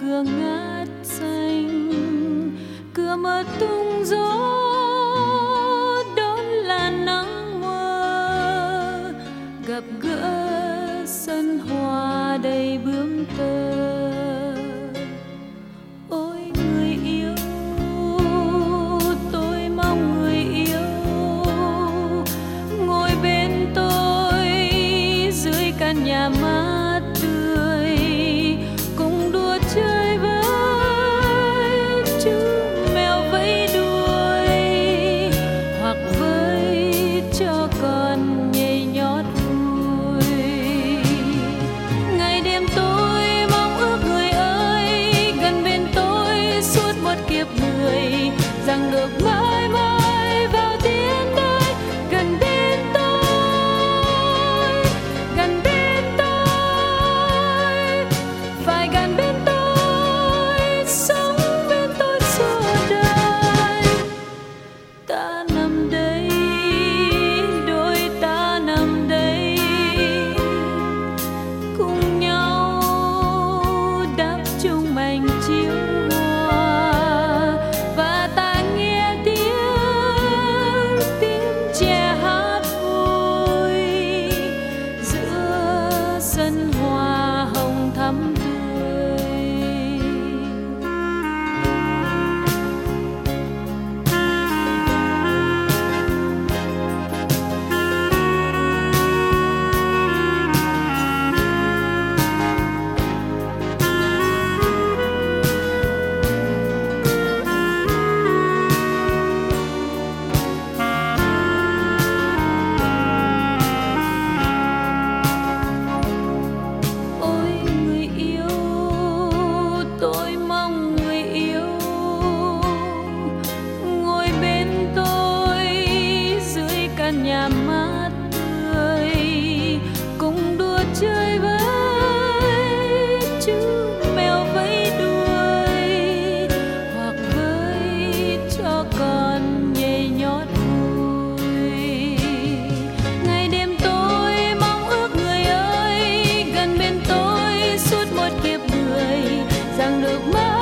cửa ngát xanh, cửa mơ tung gió đón làn nắng mơ, gặp gỡ sân hoa đầy bướm tơ. Ôi người yêu, tôi mong người yêu ngồi bên tôi dưới căn nhà mát tươi, cùng đùa chơi với chú mèo vẫy đuôi, hoặc với cho con nhảy nhót vui. Ngày đêm tôi mong ước người ơi gần bên tôi suốt một kiếp người, rằng được mãi mãi vào tiến tới gần bên tôi, gần bên tôi, phải gần bên tôi, sống bên tôi suốt đời. Ta nằm đây, đôi ta nằm đây, cùng nhau đắp chung mảnh chiếu hoa, và ta nghe tiếng trẻ hát vui giữa sân hoa hồng thắm tươi. Ôi người yêu, tôi mong người yêu ngồi bên tôi dưới căn nhà mát tươi, cùng đùa chơi với chú mèo vẫy đuôi, hoặc với cho con nhảy nhót vui. Ngày đêm tôi mong ước người ơi gần bên tôi suốt một kiếp người, rằng được mãi